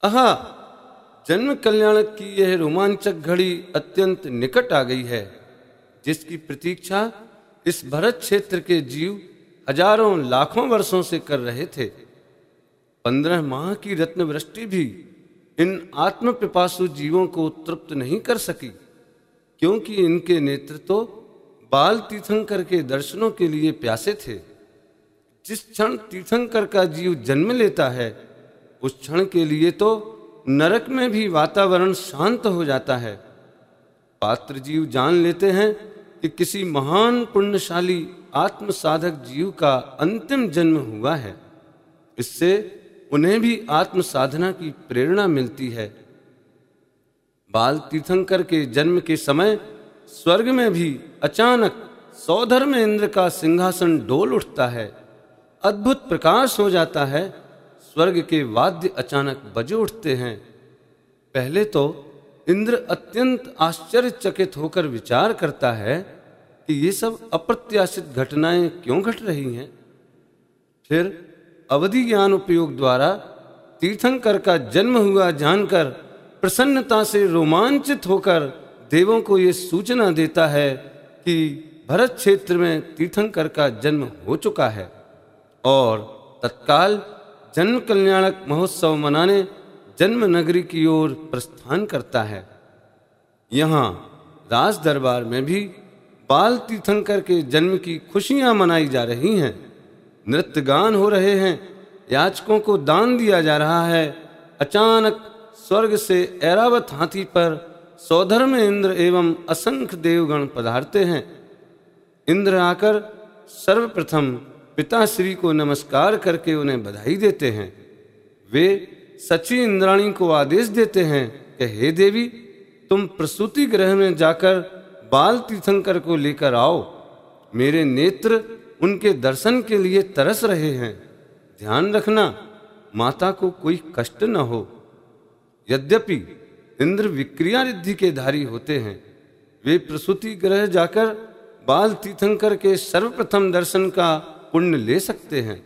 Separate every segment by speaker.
Speaker 1: आहा, जन्म कल्याणक की यह रोमांचक घड़ी अत्यंत निकट आ गई है, जिसकी प्रतीक्षा इस भरत क्षेत्र के जीव हजारों लाखों वर्षों से कर रहे थे। 15 माह की रत्न वृष्टि भी इन आत्म पिपासु जीवों को तृप्त नहीं कर सकी, क्योंकि इनके नेत्र तो बाल तीर्थंकर के दर्शनों के लिए प्यासे थे। जिस क्षण तीर्थंकर का जीव जन्म लेता है, उस क्षण के लिए तो नरक में भी वातावरण शांत हो जाता है। पात्र जीव जान लेते हैं कि किसी महान पुण्यशाली आत्म साधक जीव का अंतिम जन्म हुआ है। इससे उन्हें भी आत्म साधना की प्रेरणा मिलती है। बाल तीर्थंकर के जन्म के समय स्वर्ग में भी अचानक सौधर्म इंद्र का सिंहासन डोल उठता है। अद्भुत प्रकाश हो जाता है। स्वर्ग के वाद्य अचानक बजे उठते हैं। पहले तो इंद्र अत्यंत आश्चर्यचकित होकर विचार करता है कि ये सब अप्रत्याशित घटनाएं क्यों घट रही हैं। फिर अवधि ज्ञान उपयोग द्वारा तीर्थंकर का जन्म हुआ जानकर प्रसन्नता से रोमांचित होकर देवों को ये सूचना देता है कि भरत क्षेत्र में तीर्थंकर का जन्म हो चुका है और तत्काल जन्म कल्याणक महोत्सव मनाने जन्म नगरी की ओर प्रस्थान करता है। यहाँ राज दरबार में भी बाल तीर्थंकर के जन्म की खुशियां मनाई जा रही हैं। नृत्य गान हो रहे हैं, याचकों को दान दिया जा रहा है। अचानक स्वर्ग से ऐरावत हाथी पर सौधर्म इंद्र एवं असंख्य देवगण पधारते हैं। इंद्र आकर सर्वप्रथम पिताश्री को नमस्कार करके उन्हें बधाई देते हैं। वे सची इंद्राणी को आदेश देते हैं कि हे देवी, तुम प्रसूति गृह में जाकर बाल तीर्थंकर को लेकर आओ। मेरे नेत्र उनके दर्शन के लिए तरस रहे हैं। ध्यान रखना, माता को कोई कष्ट न हो। यद्यपि इंद्र विक्रिया रिद्धि के धारी होते हैं, वे प्रसूति गृह जाकर बाल तीर्थंकर के सर्वप्रथम दर्शन का पुण्य ले सकते हैं,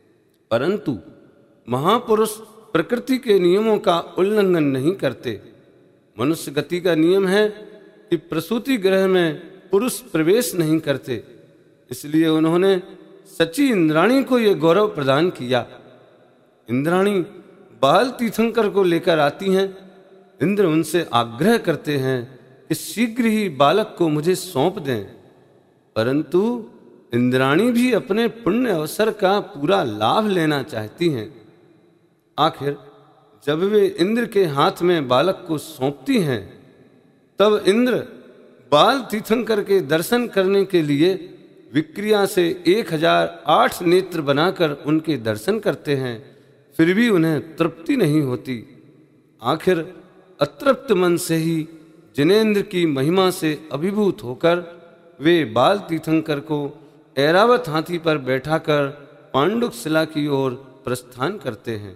Speaker 1: परंतु महापुरुष प्रकृति के नियमों का उल्लंघन नहीं करते। मनुष्य गति का नियम है कि प्रसूति गृह में पुरुष प्रवेश नहीं करते, इसलिए उन्होंने सची इंद्राणी को यह गौरव प्रदान किया। इंद्राणी बाल तीर्थंकर को लेकर आती हैं। इंद्र उनसे आग्रह करते हैं कि शीघ्र ही बालक को मुझे सौंप दें, परंतु इंद्राणी भी अपने पुण्य अवसर का पूरा लाभ लेना चाहती हैं। आखिर जब वे इंद्र के हाथ में बालक को सौंपती हैं, तब इंद्र बाल तीर्थंकर के दर्शन करने के लिए विक्रिया से 1008 नेत्र बनाकर उनके दर्शन करते हैं, फिर भी उन्हें तृप्ति नहीं होती। आखिर अतृप्त मन से ही जिनेंद्र की महिमा से अभिभूत होकर वे बाल तीर्थंकर को ऐरावत हाथी पर बैठाकर पांडुक शिला की ओर प्रस्थान करते हैं।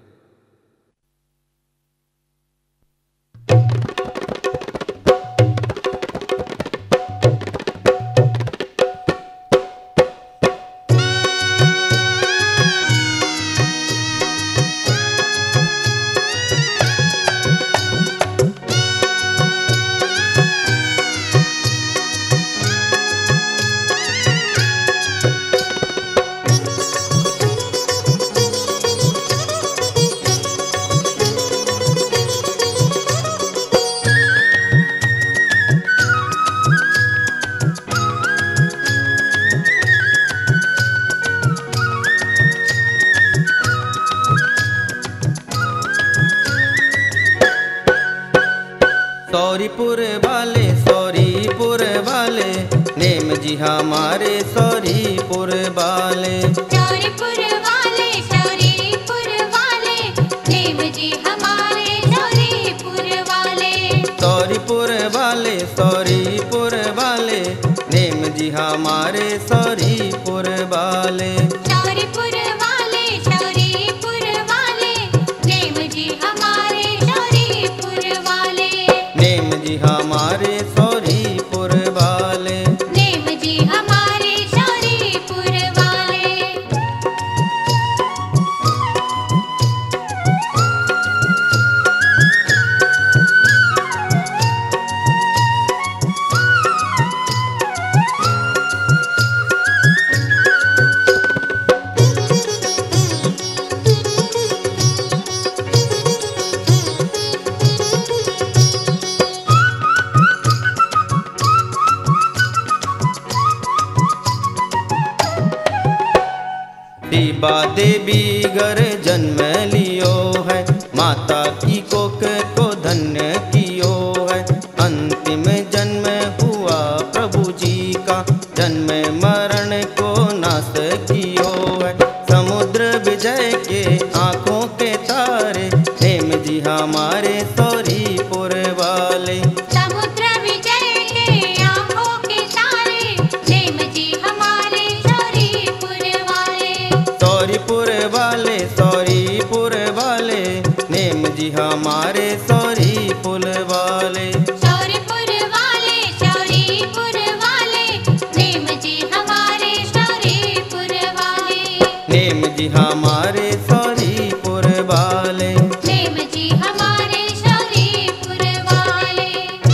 Speaker 2: सौरीपुर वाले नेम जी हमारे सौरीपुर वाले।
Speaker 3: सौरीपुर वाले नेम जी हमारे सौरीपुर वाले।
Speaker 2: सौरीपुर वाले नेम जी हमारे सौरीपुर वाले।
Speaker 3: सौरीपुर वाले नेम जी हमारे सौरीपुर वाले।
Speaker 2: नेम जी हमारे सौरीपुर वाले।
Speaker 3: नेम जी हमारे सौरीपुर वाले।
Speaker 2: बीगर जन्म लियो है, माता की कोख को धन्य कियो है। अंतिम जन्म हुआ प्रभु जी का, जन्म मरण को नाश कियो है। समुद्र विजय के आंखों के तारे, नेम जी हमारे सौरीपुर वाले।
Speaker 3: समुद्र विजय के आंखों के तारे, नेम जी हमारे सौरीपुर वाले।
Speaker 2: सौरीपुर वाले, सौरीपुर वाले, नेम जी हमारे सौरीपुर वाले।
Speaker 3: सौरीपुर वाले, सौरीपुर वाले, नेम जी हमारे सौरीपुर वाले।
Speaker 2: नेम जी हमारे सौरीपुर वाले।
Speaker 3: नेम जी हमारे सौरीपुर वाले।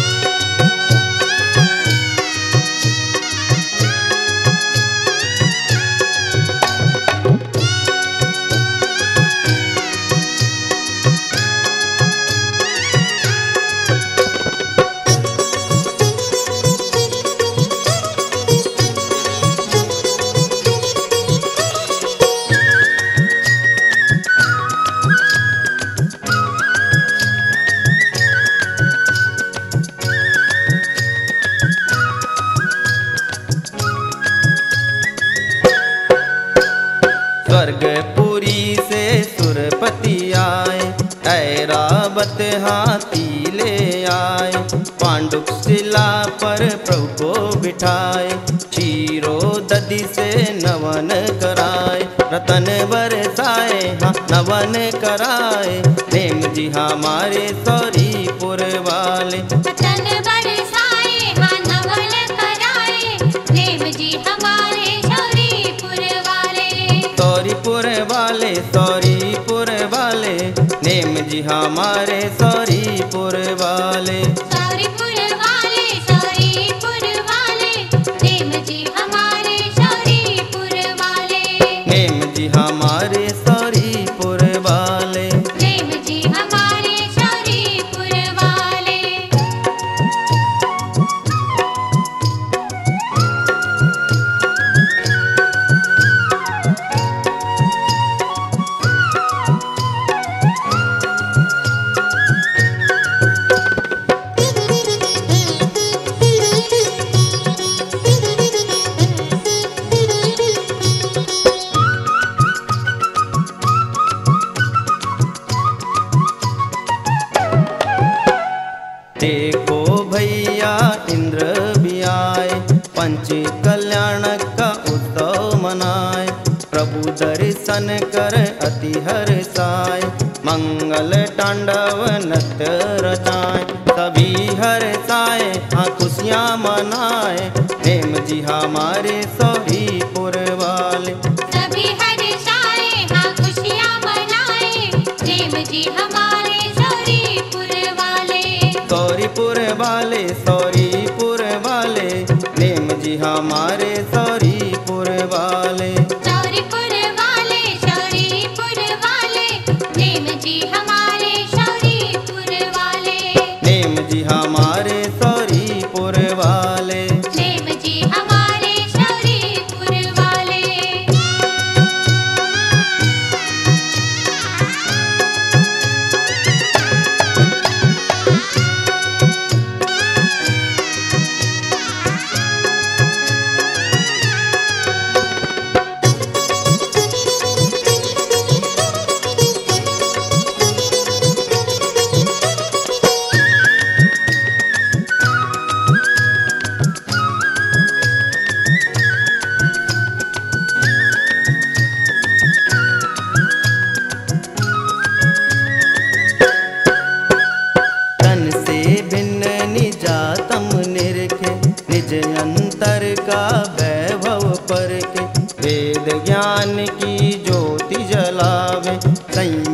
Speaker 2: स्वर्गपुरी से सुरपति आए, ऐरावत हाथी ले आए। पांडुक शिला पर प्रभु को बिठाए, क्षीरो दधि से नवन कराए। रतन बरसाए, हाँ नवन कराए, नेम जी हमारे सौरीपुर वाले।
Speaker 3: रतन बरसाए, हाँ नवन कराए, नेम जी हमारे सौरीपुर वाले।
Speaker 2: सौरीपुर वाले, सौरीपुर वाले, नेम जी हमारे सौरीपुर वाले।
Speaker 3: सौरीपुर वाले, सौरीपुर वाले, नेम जी हमारे सौरीपुर वाले।
Speaker 2: नेम जी हमारे सौरीपुर वाले।
Speaker 3: नेम जी हमारे सौरीपुर वाले।
Speaker 2: देखो भैया इंद्र भी आए, पंच कल्याण का उत्सव मनाए। प्रभु दर्शन कर अति हर्षाए, मंगल तांडव नृत्य रचाए। सभी हर्षाए, हाँ खुशियाँ मनाए, नेम जी हमारे सौरीपुर वाले।
Speaker 3: सभी हर्षाए, हाँ खुशियाँ मनाए, नेम जी हमारे सौरीपुर वाले।
Speaker 2: सौरीपुर वाले, सौरीपुर वाले, नेम जी हमारे सौरीपुर वाले।
Speaker 3: सौरीपुर वाले, सौरीपुर वाले, नेम जी हमारे सौरीपुर वाले।
Speaker 2: नेम जी हमारे सौरीपुर वाले।
Speaker 3: नेम जी हमारे सौरीपुर वाले।
Speaker 2: तन से भिन्न निजातम निरखे, निज अंतर का वैभव परखे। वेद ज्ञान की ज्योति जलावे, संयम